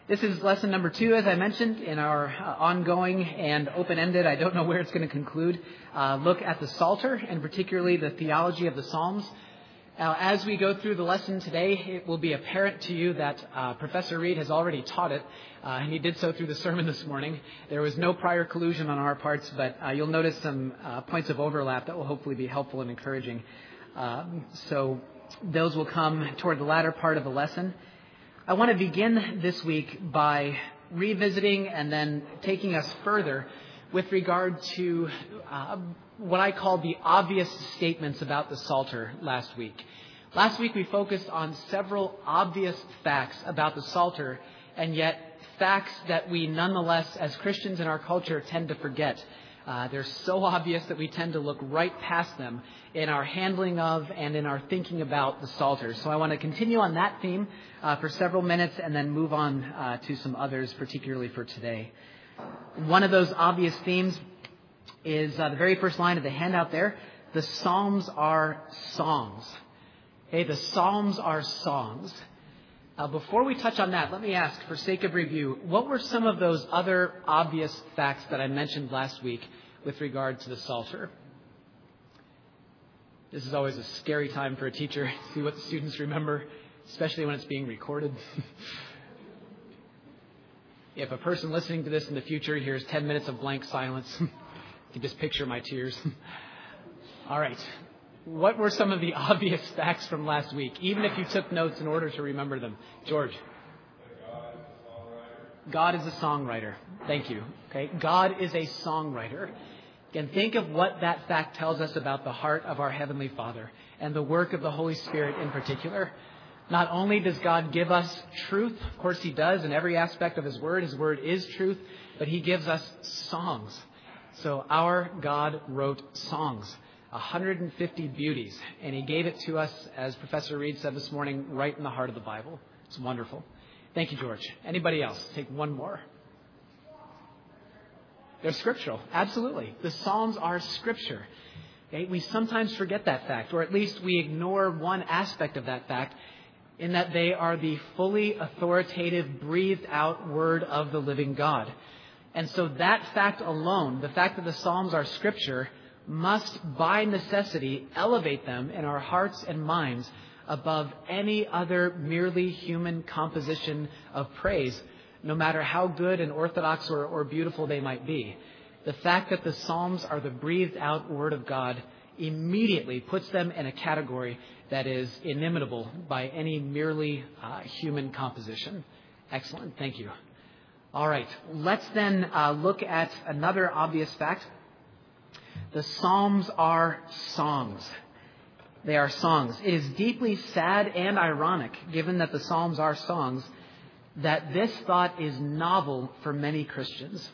This is lesson number 2, as I mentioned, in our ongoing and open-ended, I don't know where it's going to conclude, look at the Psalter, and particularly the theology of the Psalms. Now, as we go through the lesson today, it will be apparent to you that Professor Reed has already taught it, and he did so through the sermon this morning. There was no prior collusion on our parts, but you'll notice some points of overlap that will hopefully be helpful and encouraging. So those will come toward the latter part of the lesson. I want to begin this week by revisiting and then taking us further with regard to what I call the obvious statements about the Psalter last week. Last week we focused on several obvious facts about the Psalter, and yet facts that we nonetheless, as Christians in our culture, tend to forget. They're so obvious that we tend to look right past them in our handling of and in our thinking about the Psalter. So I want to continue on that theme for several minutes and then move on to some others, particularly for today. One of those obvious themes is the very first line of the handout there. The Psalms are songs. Okay, the Psalms are songs. Before we touch on that, let me ask, for sake of review, what were some of those other obvious facts that I mentioned last week with regard to the Psalter? This is always a scary time for a teacher to see what the students remember, especially when it's being recorded. If a person listening to this in the future hears 10 minutes of blank silence, you can just picture my tears. All right. What were some of the obvious facts from last week, even if you took notes in order to remember them? George. God is a songwriter. Thank you. Okay. God is a songwriter. Again, think of what that fact tells us about the heart of our Heavenly Father and the work of the Holy Spirit in particular. Not only does God give us truth, of course He does in every aspect of His Word. His Word is truth, but He gives us songs. So our God wrote songs. 150 beauties, and He gave it to us, as Professor Reed said this morning, right in the heart of the Bible. It's wonderful. Thank you, George. Anybody else? Take one more. They're scriptural. Absolutely. The Psalms are scripture. Okay? We sometimes forget that fact, or at least we ignore one aspect of that fact, in that they are the fully authoritative, breathed out word of the living God. And so that fact alone, the fact that the Psalms are scripture, must by necessity elevate them in our hearts and minds above any other merely human composition of praise, no matter how good and orthodox or beautiful they might be. The fact that the Psalms are the breathed out word of God immediately puts them in a category that is inimitable by any merely human composition. Excellent. Thank you. All right. Let's then look at another obvious fact. The Psalms are songs. They are songs. It is deeply sad and ironic, given that the Psalms are songs, that this thought is novel for many Christians.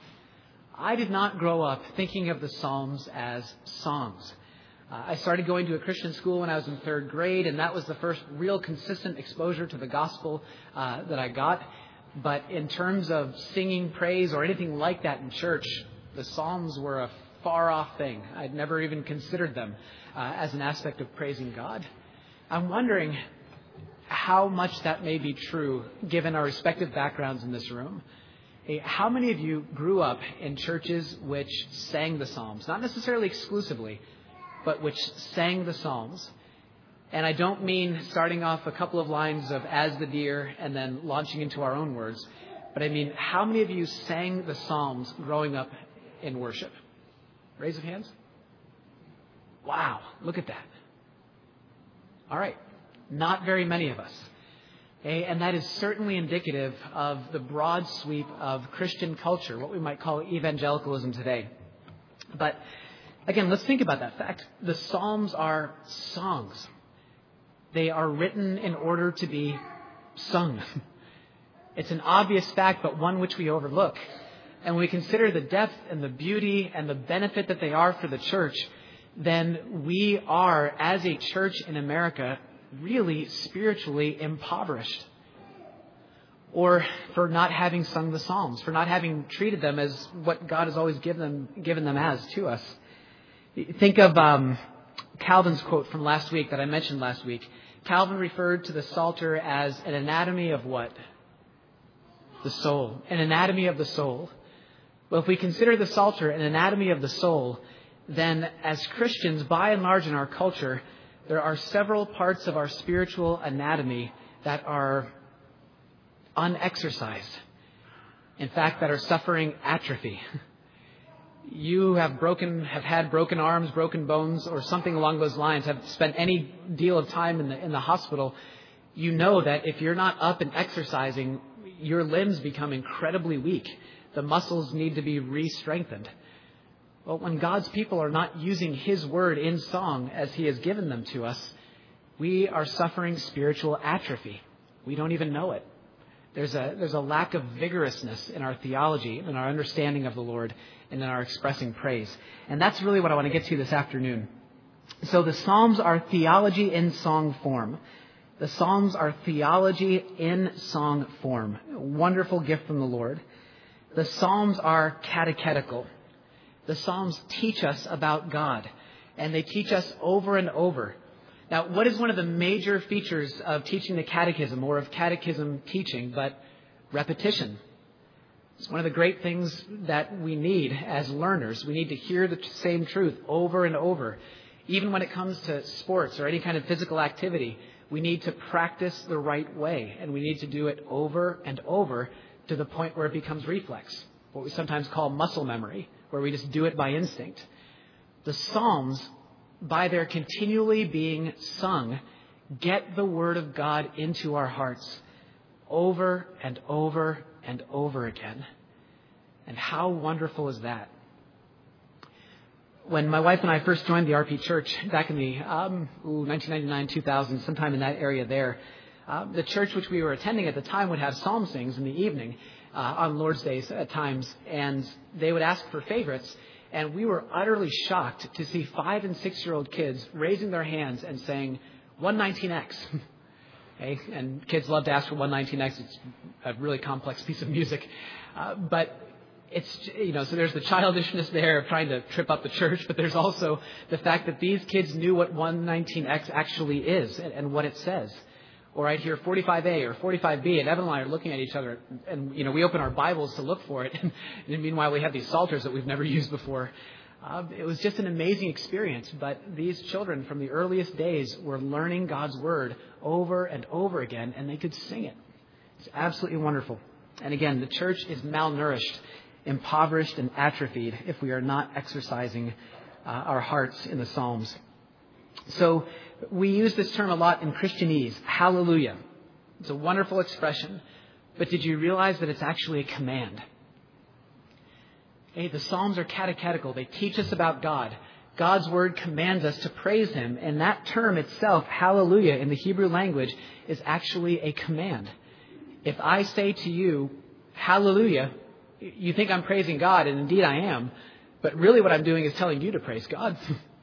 I did not grow up thinking of the Psalms as songs. I started going to a Christian school when I was in 3rd grade, and that was the first real consistent exposure to the gospel that I got. But in terms of singing praise or anything like that in church, the Psalms were a far-off thing. I'd never even considered them as an aspect of praising God. I'm wondering how much that may be true, given our respective backgrounds in this room. How many of you grew up in churches which sang the Psalms? Not necessarily exclusively, but which sang the Psalms. And I don't mean starting off a couple of lines of As the Deer and then launching into our own words, but I mean, how many of you sang the Psalms growing up in worship? Raise of hands. Wow, look at that. All right, not very many of us. Okay? And that is certainly indicative of the broad sweep of Christian culture, what we might call evangelicalism today. But again, let's think about that fact. The Psalms are songs. They are written in order to be sung. It's an obvious fact, but one which we overlook. And when we consider the depth and the beauty and the benefit that they are for the church, then we are, as a church in America, really spiritually impoverished. Or for not having sung the Psalms, for not having treated them as what God has always given them as to us. Think of Calvin's quote from last week that I mentioned last week. Calvin referred to the Psalter as an anatomy of what? the soul, an anatomy of the soul. Well, if we consider the Psalter an anatomy of the soul, then as Christians, by and large in our culture, there are several parts of our spiritual anatomy that are unexercised. In fact, that are suffering atrophy. You have had broken arms, broken bones, or something along those lines, have spent any deal of time in the hospital. You know that if you're not up and exercising, your limbs become incredibly weak. The muscles need to be re-strengthened. Well, when God's people are not using His word in song as He has given them to us, we are suffering spiritual atrophy. We don't even know it. There's a lack of vigorousness in our theology, in our understanding of the Lord, and in our expressing praise. And that's really what I want to get to this afternoon. So the Psalms are theology in song form. The Psalms are theology in song form. A wonderful gift from the Lord. The Psalms are catechetical. The Psalms teach us about God, and they teach us over and over. Now, what is one of the major features of teaching the catechism or of catechism teaching but repetition? It's one of the great things that we need as learners. We need to hear the same truth over and over. Even when it comes to sports or any kind of physical activity, we need to practice the right way, and we need to do it over and over to the point where it becomes reflex, what we sometimes call muscle memory, where we just do it by instinct. The Psalms, by their continually being sung, get the Word of God into our hearts over and over and over again. And how wonderful is that? When my wife and I first joined the RP Church back in the 1999, 2000, sometime in that area there, the church which we were attending at the time would have psalm sings in the evening on Lord's Days at times, and they would ask for favorites. And we were utterly shocked to see 5- and 6-year-old kids raising their hands and saying 119X. Okay? And kids love to ask for 119X. It's a really complex piece of music. But it's, so there's the childishness there of trying to trip up the church, but there's also the fact that these kids knew what 119X actually is and what it says. Or I'd hear 45A or 45B, and Evan and I are looking at each other, and we open our Bibles to look for it. And meanwhile, we have these psalters that we've never used before. It was just an amazing experience. But these children from the earliest days were learning God's Word over and over again, and they could sing it. It's absolutely wonderful. And again, the church is malnourished, impoverished, and atrophied if we are not exercising our hearts in the Psalms. So we use this term a lot in Christianese, hallelujah. It's a wonderful expression, but did you realize that it's actually a command? The Psalms are catechetical. They teach us about God. God's Word commands us to praise Him, and that term itself, hallelujah, in the Hebrew language, is actually a command. If I say to you, hallelujah, you think I'm praising God, and indeed I am, but really what I'm doing is telling you to praise God.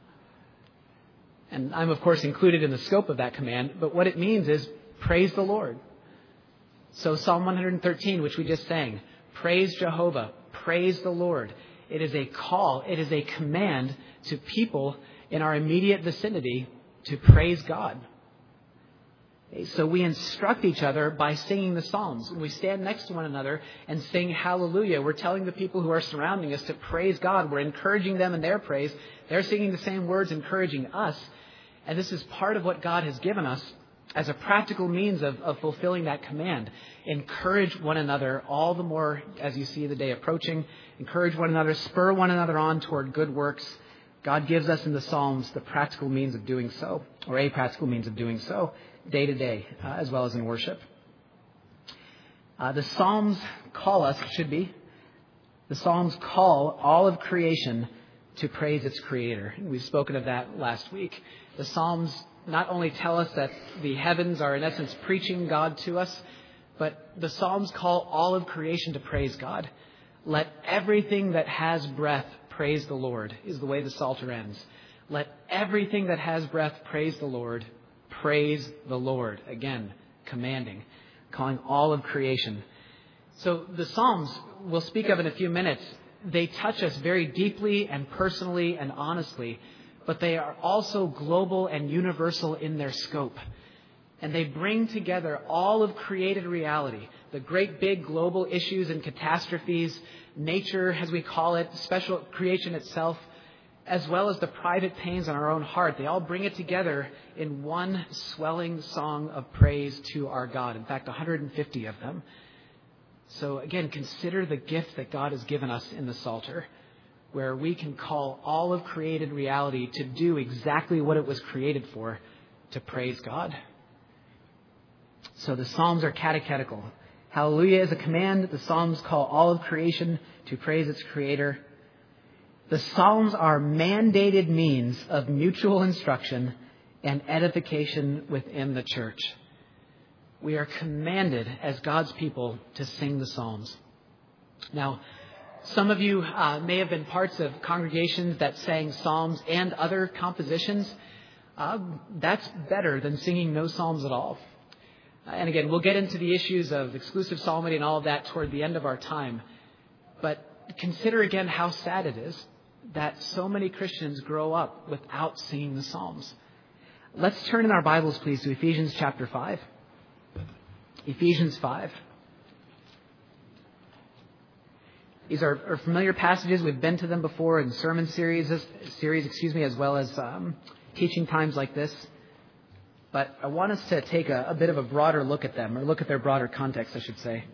And I'm, of course, included in the scope of that command. But what it means is praise the Lord. So Psalm 113, which we just sang, praise Jehovah, praise the Lord. It is a call. It is a command to people in our immediate vicinity to praise God. So we instruct each other by singing the Psalms. When we stand next to one another and sing hallelujah, we're telling the people who are surrounding us to praise God. We're encouraging them in their praise. They're singing the same words, encouraging us. And this is part of what God has given us as a practical means of fulfilling that command. Encourage one another all the more as you see the day approaching. Encourage one another, spur one another on toward good works. God gives us in the Psalms the practical means of doing so, or a practical means of doing so, day to day, as well as in worship. The Psalms call us, the Psalms call all of creation to praise its Creator. We've spoken of that last week. The Psalms not only tell us that the heavens are in essence preaching God to us, but the Psalms call all of creation to praise God. Let everything that has breath praise the Lord, is the way the Psalter ends. Let everything that has breath praise the Lord. Praise the Lord. Again, commanding, calling all of creation. So the Psalms we'll speak of in a few minutes, they touch us very deeply and personally and honestly, but they are also global and universal in their scope. And they bring together all of created reality, the great big global issues and catastrophes, nature, as we call it, special creation itself, as well as the private pains on our own heart. They all bring it together in one swelling song of praise to our God. In fact, 150 of them. So again, consider the gift that God has given us in the Psalter, where we can call all of created reality to do exactly what it was created for, to praise God. So the Psalms are catechetical. Hallelujah is a command. The Psalms call all of creation to praise its Creator. The Psalms are mandated means of mutual instruction and edification within the church. We are commanded as God's people to sing the Psalms. Now, some of you may have been parts of congregations that sang psalms and other compositions. That's better than singing no psalms at all. And again, we'll get into the issues of exclusive psalmody and all of that toward the end of our time. But consider again how sad it is that so many Christians grow up without singing the Psalms. Let's turn in our Bibles, please, to Ephesians chapter 5. Ephesians 5. These are familiar passages. We've been to them before in sermon series, as well as teaching times like this. But I want us to take a bit of a broader look at them, or look at their broader context, I should say.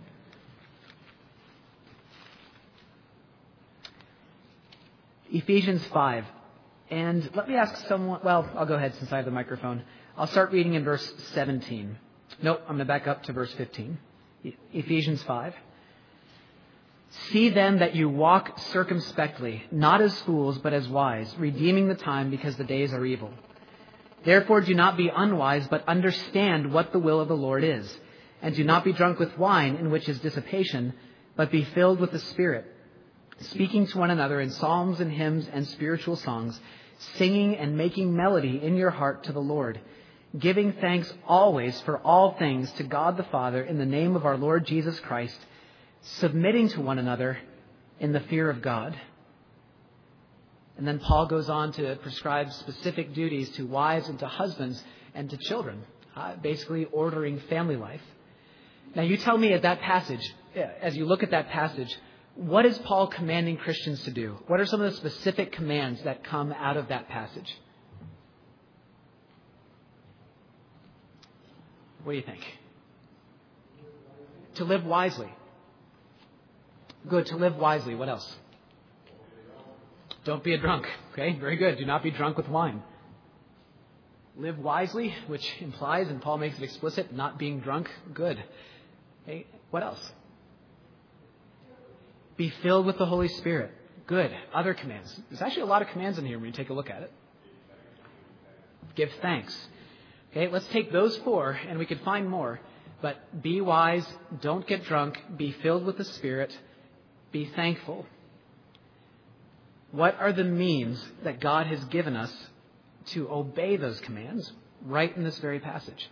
Ephesians 5. And let me ask someone, well, I'll go ahead since I have the microphone. I'll start reading in verse 17. Nope, I'm going to back up to verse 15. Ephesians 5. See then that you walk circumspectly, not as fools, but as wise, redeeming the time because the days are evil. Therefore do not be unwise, but understand what the will of the Lord is. And do not be drunk with wine, in which is dissipation, but be filled with the Spirit, speaking to one another in psalms and hymns and spiritual songs, singing and making melody in your heart to the Lord, giving thanks always for all things to God the Father in the name of our Lord Jesus Christ, submitting to one another in the fear of God. And then Paul goes on to prescribe specific duties to wives and to husbands and to children, basically ordering family life. Now you tell me at that passage, as you look at that passage, what is Paul commanding Christians to do? What are some of the specific commands that come out of that passage? What do you think? To live wisely. Good, to live wisely. What else? Don't be a drunk. Okay, very good. Do not be drunk with wine. Live wisely, which implies, and Paul makes it explicit, not being drunk. Good. Okay, what else? Be filled with the Holy Spirit. Good. Other commands. There's actually a lot of commands in here when you take a look at it. Give thanks. Okay, let's take those 4, and we could find more. But be wise, don't get drunk, be filled with the Spirit, be thankful. What are the means that God has given us to obey those commands right in this very passage?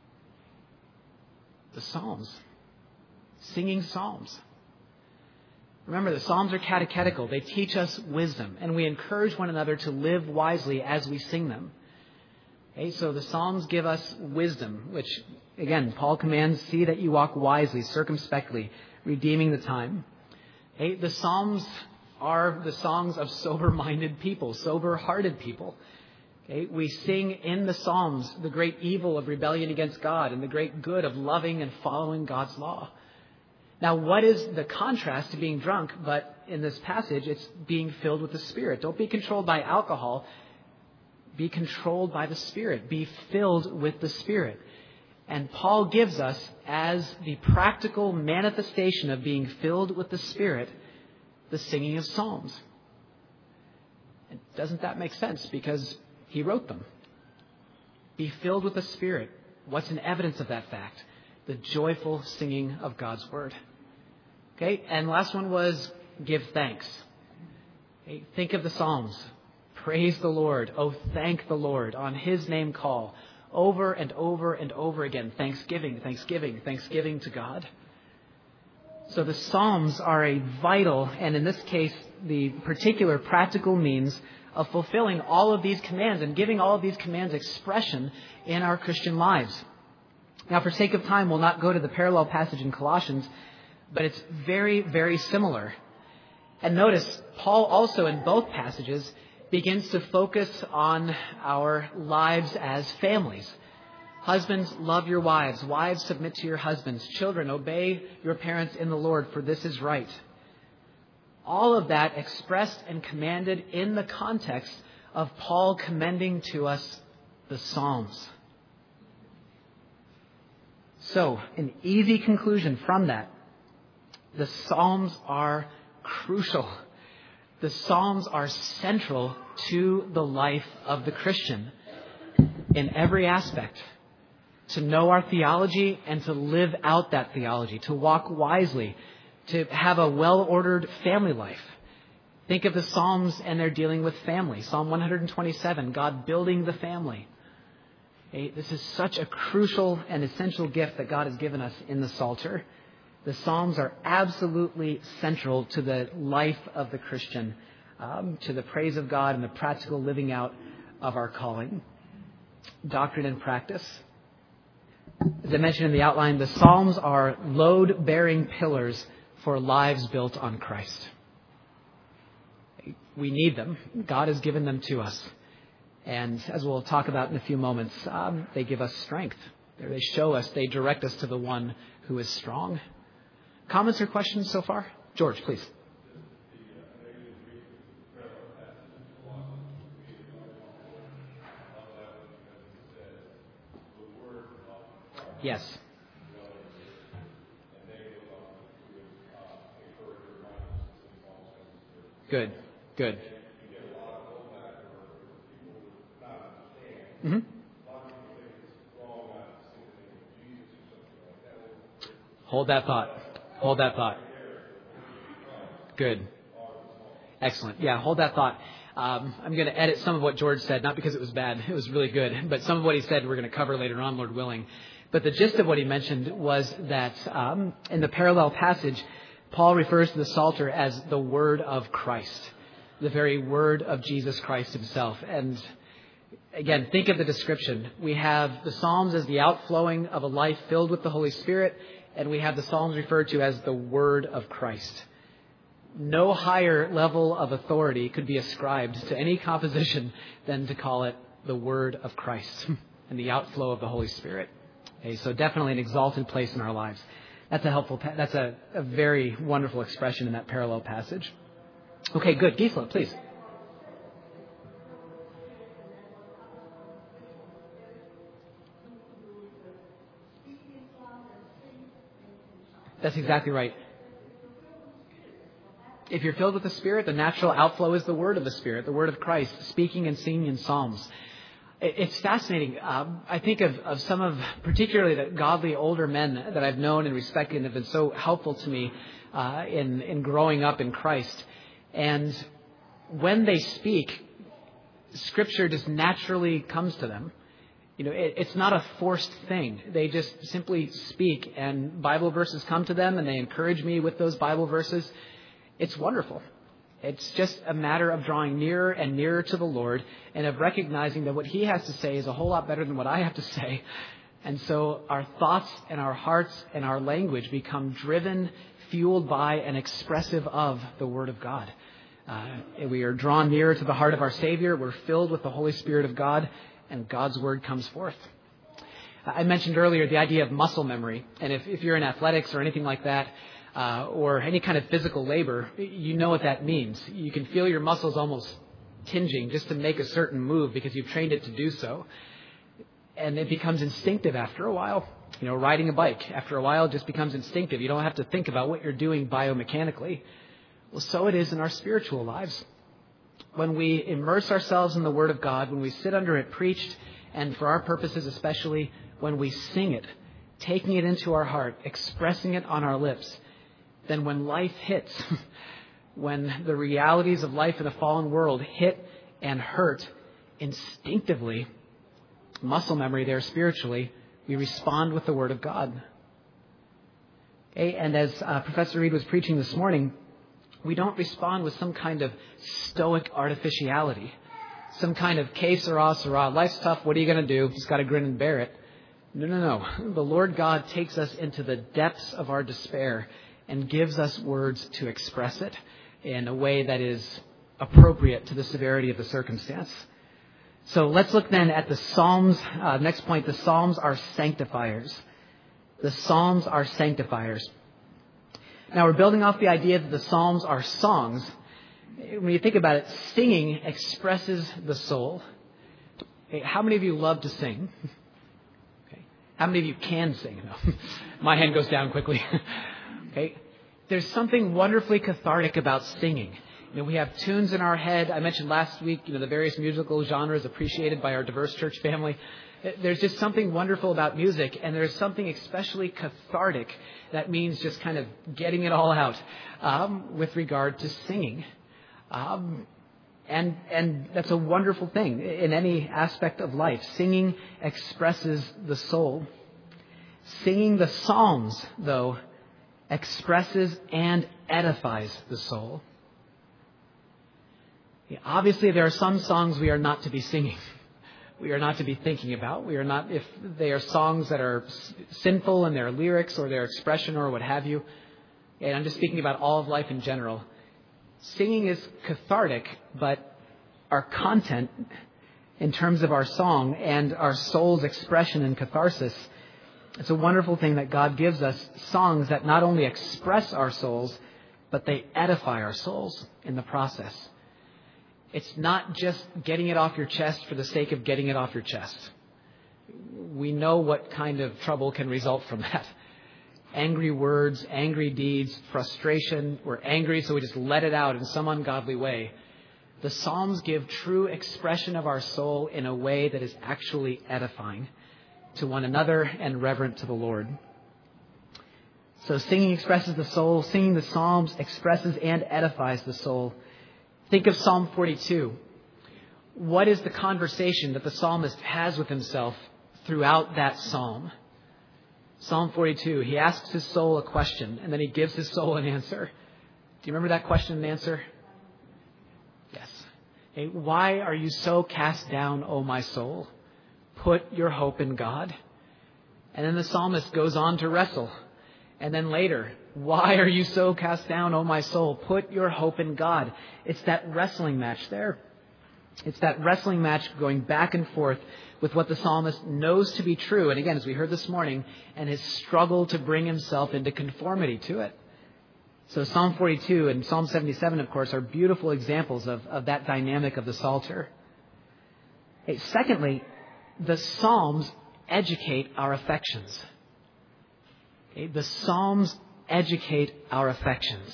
The Psalms. Singing Psalms. Remember, the Psalms are catechetical. They teach us wisdom, and we encourage one another to live wisely as we sing them. Okay, so the Psalms give us wisdom, which, again, Paul commands, see that you walk wisely, circumspectly, redeeming the time. Okay, the Psalms are the songs of sober-minded people, sober-hearted people. Okay, we sing in the Psalms the great evil of rebellion against God and the great good of loving and following God's law. Now, what is the contrast to being drunk? But in this passage, it's being filled with the Spirit. Don't be controlled by alcohol. Be controlled by the Spirit. Be filled with the Spirit. And Paul gives us, as the practical manifestation of being filled with the Spirit, the singing of psalms. And doesn't that make sense? Because he wrote them. Be filled with the Spirit. What's an evidence of that fact? The joyful singing of God's Word. Okay, and last one was give thanks. Okay, think of the Psalms. Praise the Lord. Oh, thank the Lord. On His name call. Over and over and over again. Thanksgiving, thanksgiving, thanksgiving to God. So the Psalms are a vital, and in this case, the particular practical means of fulfilling all of these commands and giving all of these commands expression in our Christian lives. Now, for sake of time, we'll not go to the parallel passage in Colossians, but it's very, very similar. And notice, Paul also in both passages begins to focus on our lives as families. Husbands, love your wives. Wives, submit to your husbands. Children, obey your parents in the Lord, for this is right. All of that expressed and commanded in the context of Paul commending to us the Psalms. So, an easy conclusion from that, the Psalms are crucial. The Psalms are central to the life of the Christian in every aspect. To know our theology and to live out that theology, to walk wisely, to have a well-ordered family life. Think of the Psalms and they're dealing with family. Psalm 127, God building the family. This is such a crucial and essential gift that God has given us in the Psalter. The Psalms are absolutely central to the life of the Christian, to the praise of God and the practical living out of our calling. Doctrine and practice. As I mentioned in the outline, the Psalms are load-bearing pillars for lives built on Christ. We need them. God has given them to us. And as we'll talk about in a few moments, they give us strength. They show us, they direct us to the one who is strong. Comments or questions so far? George, please. Yes. Good. Good. Mm-hmm. Hold that thought. Hold that thought. Good. Excellent. Yeah, hold that thought. I'm going to edit some of what George said, not because it was bad. It was really good. But some of what he said we're going to cover later on, Lord willing. But the gist of what he mentioned was that in the parallel passage, Paul refers to the Psalter as the word of Christ, the very word of Jesus Christ himself. And again, think of the description. We have the Psalms as the outflowing of a life filled with the Holy Spirit, and we have the Psalms referred to as the word of Christ. No higher level of authority could be ascribed to any composition than to call it the word of Christ and the outflow of the Holy Spirit. Okay, so definitely an exalted place in our lives. That's a very wonderful expression in that parallel passage. Okay, good. Gisela, please. That's exactly right. If you're filled with the Spirit, the natural outflow is the word of the Spirit, the word of Christ, speaking and singing in psalms. It's fascinating. I think of some of, particularly the godly older men that I've known and respected and have been so helpful to me in growing up in Christ. And when they speak, Scripture just naturally comes to them. You know, it's not a forced thing. They just simply speak, and Bible verses come to them, and they encourage me with those Bible verses. It's wonderful. It's just a matter of drawing nearer and nearer to the Lord and of recognizing that what He has to say is a whole lot better than what I have to say. And so our thoughts and our hearts and our language become driven, fueled by, and expressive of the Word of God. We are drawn nearer to the heart of our Savior. We're filled with the Holy Spirit of God, and God's Word comes forth. I mentioned earlier the idea of muscle memory. And if you're in athletics or anything like that, or any kind of physical labor, you know what that means. You can feel your muscles almost tinging just to make a certain move because you've trained it to do so. And it becomes instinctive after a while. You know, riding a bike, after a while, it just becomes instinctive. You don't have to think about what you're doing biomechanically. Well, so it is in our spiritual lives. When we immerse ourselves in the Word of God, when we sit under it preached, and for our purposes especially, when we sing it, taking it into our heart, expressing it on our lips, then when life hits, when the realities of life in a fallen world hit and hurt instinctively, muscle memory there spiritually, we respond with the Word of God. Okay? And as Professor Reed was preaching this morning, we don't respond with some kind of stoic artificiality, some kind of que sera, sera. Life's tough. What are you going to do? Just got to grin and bear it. No. The Lord God takes us into the depths of our despair and gives us words to express it in a way that is appropriate to the severity of the circumstance. So let's look then at the Psalms. Next point, the Psalms are sanctifiers. The Psalms are sanctifiers. Now we're building off the idea that the Psalms are songs. When you think about it, singing expresses the soul. Okay, how many of you love to sing? Okay. How many of you can sing? No. My hand goes down quickly. Okay. There's something wonderfully cathartic about singing. We have tunes in our head. I mentioned last week, the various musical genres appreciated by our diverse church family. There's just something wonderful about music, and there's something especially cathartic that means just kind of getting it all out with regard to singing. And that's a wonderful thing in any aspect of life. Singing expresses the soul. Singing the Psalms, though, expresses and edifies the soul. Obviously, there are some songs we are not to be singing. We are not to be thinking about. We are not, if they are songs that are sinful in their lyrics or their expression or what have you. And I'm just speaking about all of life in general. Singing is cathartic, but our content in terms of our song and our soul's expression and catharsis, it's a wonderful thing that God gives us songs that not only express our souls, but they edify our souls in the process. It's not just getting it off your chest for the sake of getting it off your chest. We know what kind of trouble can result from that. Angry words, angry deeds, frustration. We're angry, so we just let it out in some ungodly way. The Psalms give true expression of our soul in a way that is actually edifying to one another and reverent to the Lord. So singing expresses the soul. Singing the Psalms expresses and edifies the soul. Think of Psalm 42. What is the conversation that the psalmist has with himself throughout that psalm? Psalm 42, he asks his soul a question, and then he gives his soul an answer. Do you remember that question and answer? Yes. Hey, why are you so cast down, O my soul? Put your hope in God. And then the psalmist goes on to wrestle. And then later, why are you so cast down, O my soul? Put your hope in God. It's that wrestling match there. It's that wrestling match going back and forth with what the psalmist knows to be true. And again, as we heard this morning, and his struggle to bring himself into conformity to it. So Psalm 42 and Psalm 77, of course, are beautiful examples of that dynamic of the Psalter. Hey, secondly, the Psalms educate our affections. The Psalms educate our affections.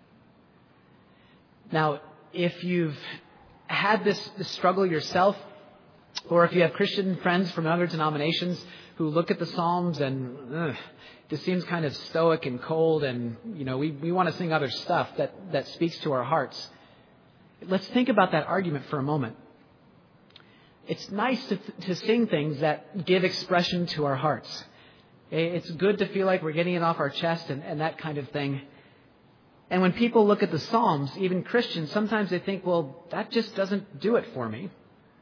Now, if you've had this struggle yourself, or if you have Christian friends from other denominations who look at the Psalms and this seems kind of stoic and cold and, we want to sing other stuff that speaks to our hearts. Let's think about that argument for a moment. It's nice to sing things that give expression to our hearts. It's good to feel like we're getting it off our chest and that kind of thing. And when people look at the Psalms, even Christians, sometimes they think, well, that just doesn't do it for me.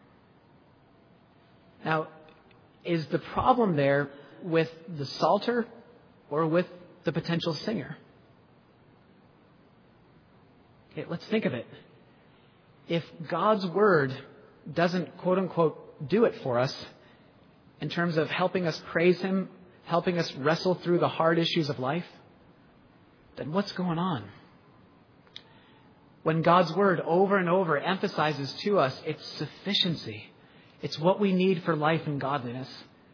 Now, is the problem there with the Psalter or with the potential singer? Okay, let's think of it. If God's Word doesn't, quote unquote, do it for us in terms of helping us praise Him, helping us wrestle through the hard issues of life, then what's going on? When God's Word over and over emphasizes to us its sufficiency, it's what we need for life and godliness.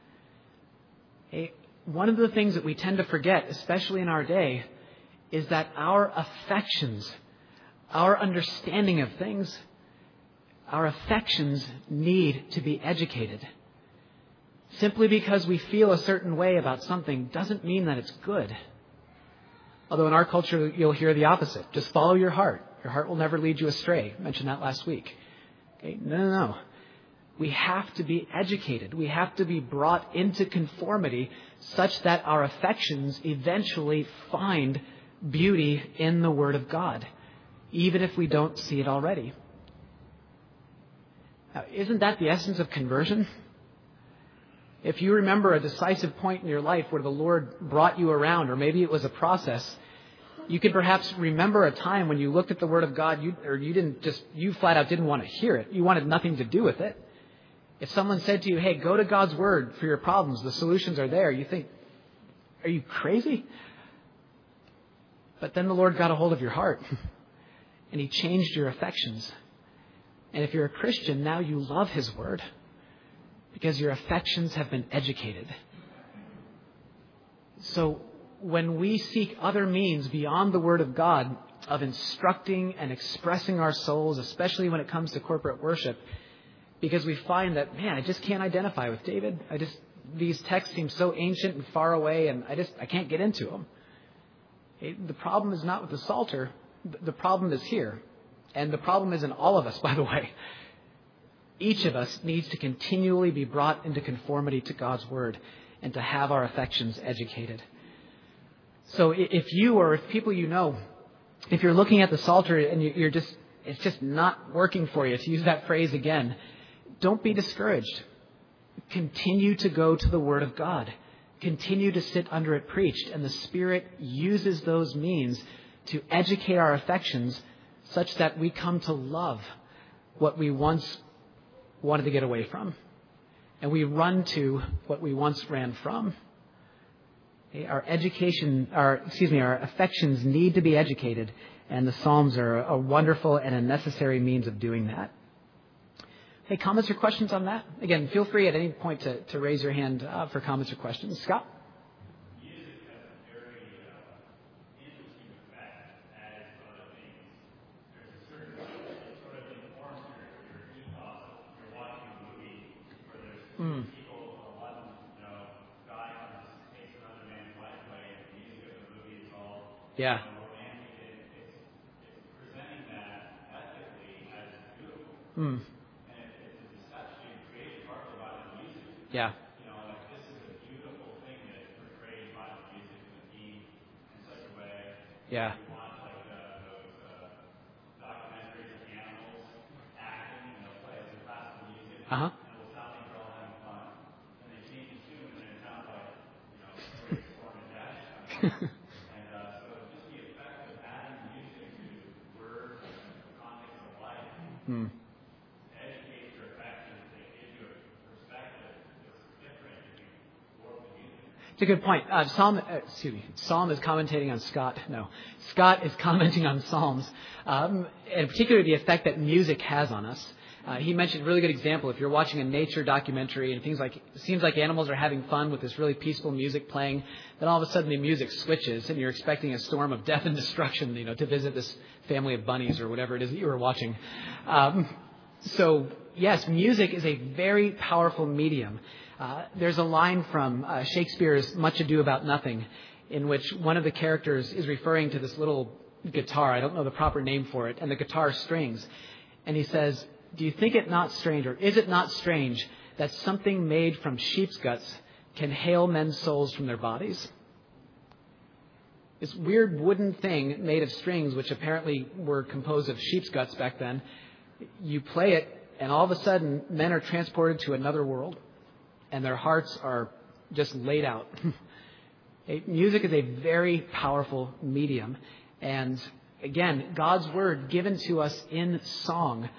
One of the things that we tend to forget, especially in our day, is that our affections, our understanding of things, our affections need to be educated. Simply because we feel a certain way about something doesn't mean that it's good. Although in our culture, you'll hear the opposite. Just follow your heart. Your heart will never lead you astray. I mentioned that last week. Okay? No. We have to be educated. We have to be brought into conformity such that our affections eventually find beauty in the Word of God, even if we don't see it already. Now, isn't that the essence of conversion? If you remember a decisive point in your life where the Lord brought you around, or maybe it was a process, you could perhaps remember a time when you looked at the Word of God, you flat out didn't want to hear it. You wanted nothing to do with it. If someone said to you, hey, go to God's Word for your problems, the solutions are there, you think, are you crazy? But then the Lord got a hold of your heart and He changed your affections. And if you're a Christian, now you love His Word because your affections have been educated. So when we seek other means beyond the Word of God of instructing and expressing our souls, especially when it comes to corporate worship, because we find that, man, I just can't identify with David. These texts seem so ancient and far away, and I can't get into them. The problem is not with the Psalter. The problem is here. And the problem is in all of us, by the way. Each of us needs to continually be brought into conformity to God's Word and to have our affections educated. So if you or if people you know, if you're looking at the Psalter and it's just not working for you, to use that phrase again, don't be discouraged. Continue to go to the Word of God. Continue to sit under it preached. And the Spirit uses those means to educate our affections such that we come to love what we once wanted to get away from. And we run to what we once ran from. Our affections need to be educated. And the Psalms are a wonderful and a necessary means of doing that. Hey, comments or questions on that? Again, feel free at any point to raise your hand for comments or questions. Scott? Music has a very interesting effect as other things. There's a certain sort of informs your ethos. You're watching a movie where there's people, one, guy takes another man's life away, and the music of the movie is all romantic. It's presenting that ethically as beautiful. Yeah. This is a beautiful thing that is portrayed by the music and the theme in such a way. Yeah. You want those documentaries of animals acting, and they'll play some classical music, and it'll sound like they're all having fun. And they change the tune, and it sounds like, great storm and dash coming. And so just the effect of adding music to words and the context of life. It's a good point. Psalm is commentating on Scott. No, Scott is commenting on Psalms, and particularly the effect that music has on us. He mentioned a really good example. If you're watching a nature documentary and it seems like animals are having fun with this really peaceful music playing, then all of a sudden the music switches and you're expecting a storm of death and destruction, to visit this family of bunnies or whatever it is that you were watching. So yes, music is a very powerful medium. There's a line from Shakespeare's Much Ado About Nothing in which one of the characters is referring to this little guitar. I don't know the proper name for it. And the guitar strings. And he says, do you think it not strange, or is it not strange that something made from sheep's guts can hale men's souls from their bodies? This weird wooden thing made of strings, which apparently were composed of sheep's guts back then, you play it, and all of a sudden, men are transported to another world. And their hearts are just laid out. Music is a very powerful medium. And again, God's Word given to us in song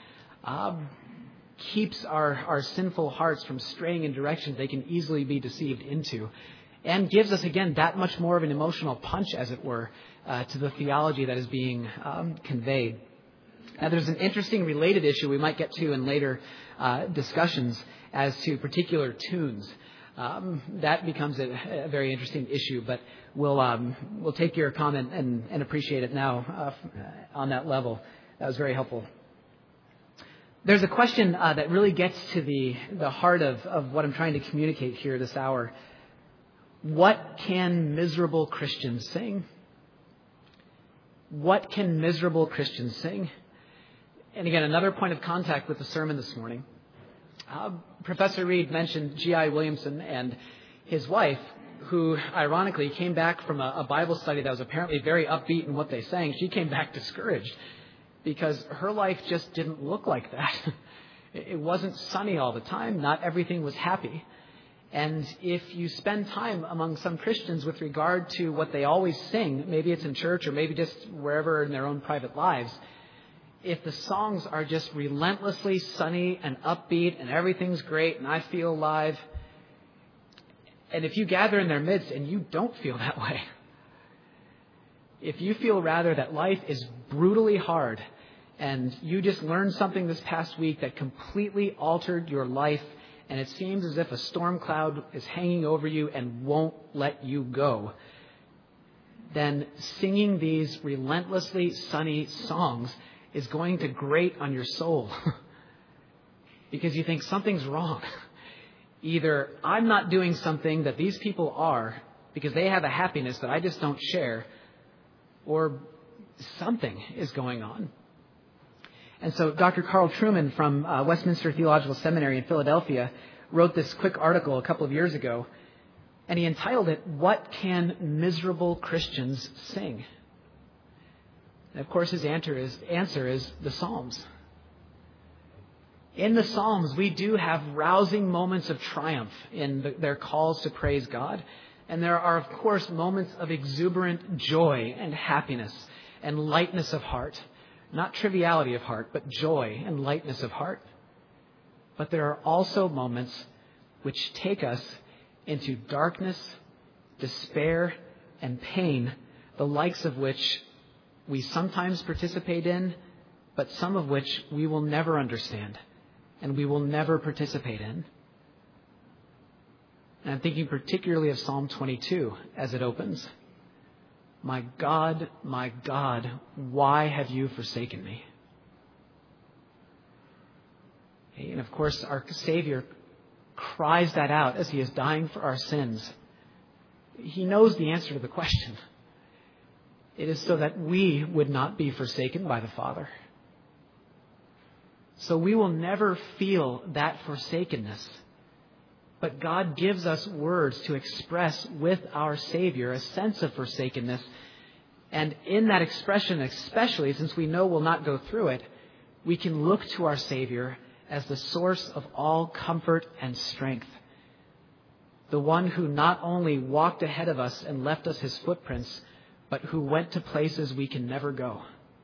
keeps our sinful hearts from straying in directions they can easily be deceived into. And gives us, again, that much more of an emotional punch, as it were, to the theology that is being conveyed. Now, there's an interesting related issue we might get to in later discussions as to particular tunes. That becomes a very interesting issue, but we'll take your comment and appreciate it now on that level. That was very helpful. There's a question that really gets to the heart of what I'm trying to communicate here this hour. What can miserable Christians sing? What can miserable Christians sing? And again, another point of contact with the sermon this morning. Professor Reed mentioned G.I. Williamson and his wife, who ironically came back from a Bible study that was apparently very upbeat in what they sang. She came back discouraged because her life just didn't look like that. It wasn't sunny all the time. Not everything was happy. And if you spend time among some Christians with regard to what they always sing, maybe it's in church or maybe just wherever in their own private lives, if the songs are just relentlessly sunny and upbeat and everything's great and I feel alive, and if you gather in their midst and you don't feel that way, if you feel rather that life is brutally hard and you just learned something this past week that completely altered your life and it seems as if a storm cloud is hanging over you and won't let you go, then singing these relentlessly sunny songs is going to grate on your soul because you think something's wrong. Either I'm not doing something that these people are because they have a happiness that I just don't share, or something is going on. And so Dr. Carl Trueman from Westminster Theological Seminary in Philadelphia wrote this quick article a couple of years ago, and he entitled it, "What Can Miserable Christians Sing?" And of course his answer is the Psalms. In the Psalms, we do have rousing moments of triumph in their calls to praise God. And there are, of course, moments of exuberant joy and happiness and lightness of heart. Not triviality of heart, but joy and lightness of heart. But there are also moments which take us into darkness, despair, and pain, the likes of which we sometimes participate in, but some of which we will never understand and we will never participate in. And I'm thinking particularly of Psalm 22 as it opens. My God, why have you forsaken me? And of course, our Savior cries that out as he is dying for our sins. He knows the answer to the question. It is so that we would not be forsaken by the Father. So we will never feel that forsakenness. But God gives us words to express with our Savior a sense of forsakenness. And in that expression, especially since we know we'll not go through it, we can look to our Savior as the source of all comfort and strength. The one who not only walked ahead of us and left us his footprints, but who went to places we can never go.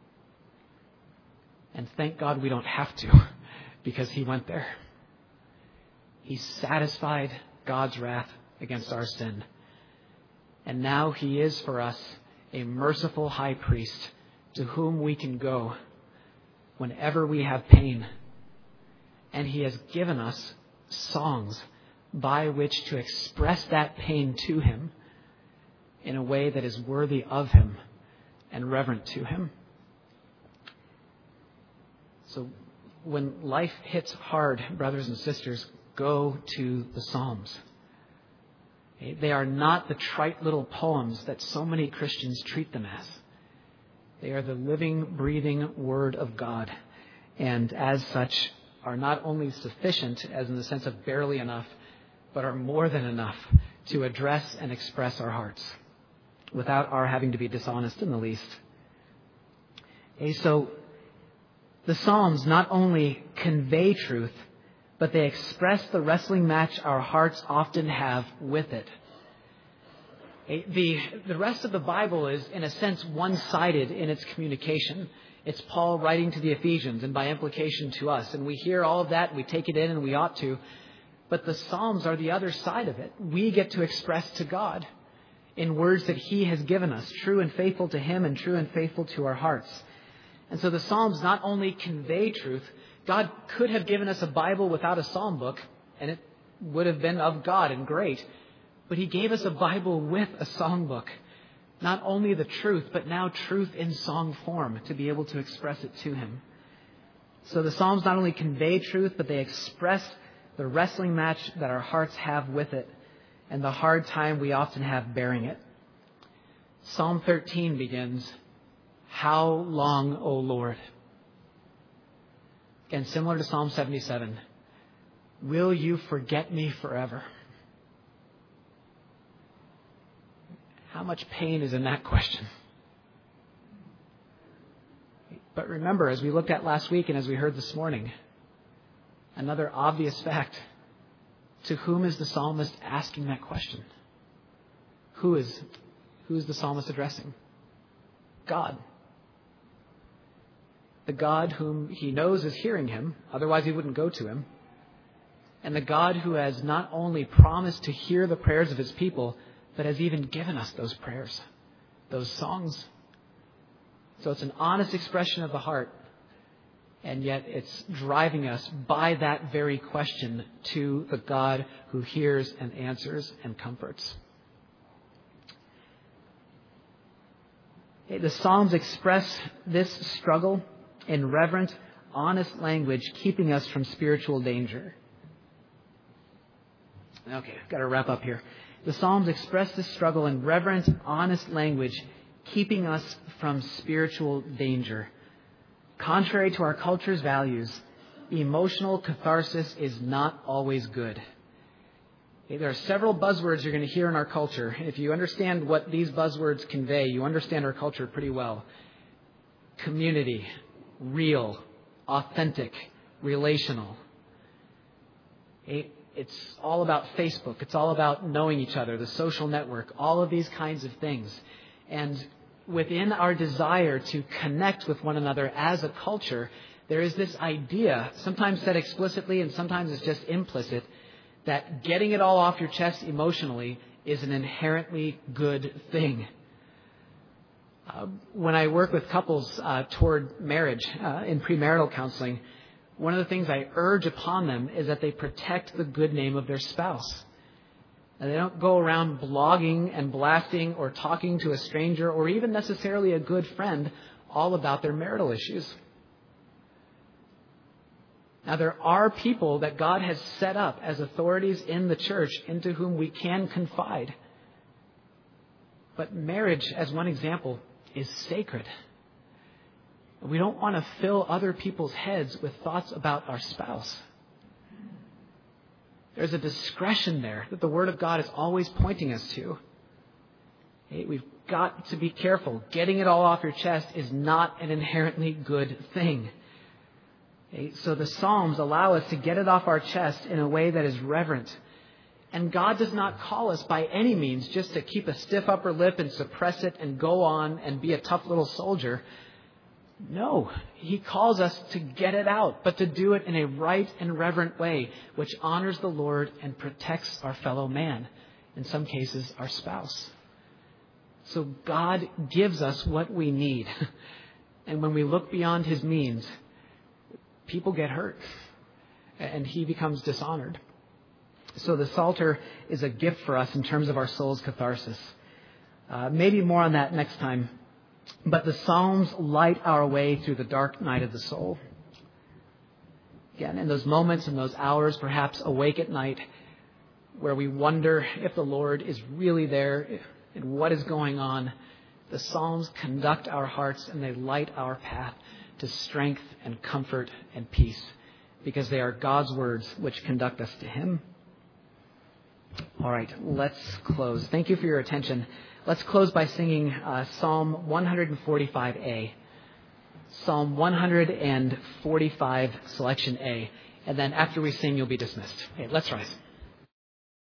And thank God we don't have to, because he went there. He satisfied God's wrath against our sin. And now he is for us a merciful high priest to whom we can go whenever we have pain. And he has given us songs by which to express that pain to him in a way that is worthy of him and reverent to him. So when life hits hard, brothers and sisters, go to the Psalms. They are not the trite little poems that so many Christians treat them as. They are the living, breathing Word of God, and as such are not only sufficient, as in the sense of barely enough, but are more than enough to address and express our hearts without our having to be dishonest in the least. So the Psalms not only convey truth, but they express the wrestling match our hearts often have with it. The rest of the Bible is, in a sense, one-sided in its communication. It's Paul writing to the Ephesians and by implication to us. And we hear all of that, we take it in, and we ought to. But the Psalms are the other side of it. We get to express to God in words that he has given us, true and faithful to him and true and faithful to our hearts. And so the Psalms not only convey truth, God could have given us a Bible without a psalm book, and it would have been of God and great. But he gave us a Bible with a song book. Not only the truth, but now truth in song form to be able to express it to him. So the Psalms not only convey truth, but they express the wrestling match that our hearts have with it and the hard time we often have bearing it. Psalm 13 begins, "How long, O Lord?" Again, similar to Psalm 77. Will you forget me forever? How much pain is in that question? But remember, as we looked at last week and as we heard this morning, another obvious fact. To whom is the psalmist asking that question? Who is the psalmist addressing? God. The God whom he knows is hearing him, otherwise he wouldn't go to him. And the God who has not only promised to hear the prayers of his people, but has even given us those prayers, those songs. So it's an honest expression of the heart, and yet it's driving us by that very question to the God who hears and answers and comforts. The Psalms express this struggle in reverent, honest language, keeping us from spiritual danger. Okay, I've got to wrap up here. The Psalms express this struggle in reverent, honest language, keeping us from spiritual danger. Contrary to our culture's values, emotional catharsis is not always good. There are several buzzwords you're going to hear in our culture. If you understand what these buzzwords convey, you understand our culture pretty well. Community, real, authentic, relational. It's all about Facebook. It's all about knowing each other, the social network, all of these kinds of things. And within our desire to connect with one another as a culture, there is this idea, sometimes said explicitly and sometimes it's just implicit, that getting it all off your chest emotionally is an inherently good thing. When I work with couples toward marriage in premarital counseling, one of the things I urge upon them is that they protect the good name of their spouse. And they don't go around blogging and blasting or talking to a stranger or even necessarily a good friend all about their marital issues. Now, there are people that God has set up as authorities in the church into whom we can confide. But marriage, as one example, is sacred. We don't want to fill other people's heads with thoughts about our spouse. There's a discretion there that the Word of God is always pointing us to. We've got to be careful. Getting it all off your chest is not an inherently good thing. So the Psalms allow us to get it off our chest in a way that is reverent. And God does not call us by any means just to keep a stiff upper lip and suppress it and go on and be a tough little soldier. No, He calls us to get it out, but to do it in a right and reverent way, which honors the Lord and protects our fellow man, in some cases our spouse. So God gives us what we need. And when we look beyond His means, people get hurt and He becomes dishonored. So the Psalter is a gift for us in terms of our soul's catharsis. Maybe more on that next time. But the Psalms light our way through the dark night of the soul. Again, in those moments and those hours, perhaps awake at night, where we wonder if the Lord is really there and what is going on, the Psalms conduct our hearts and they light our path to strength and comfort and peace, because they are God's words which conduct us to Him. All right, let's close. Thank you for your attention. Let's close by singing Psalm 145A. Psalm 145, selection A. And then after we sing, you'll be dismissed. Okay, let's rise.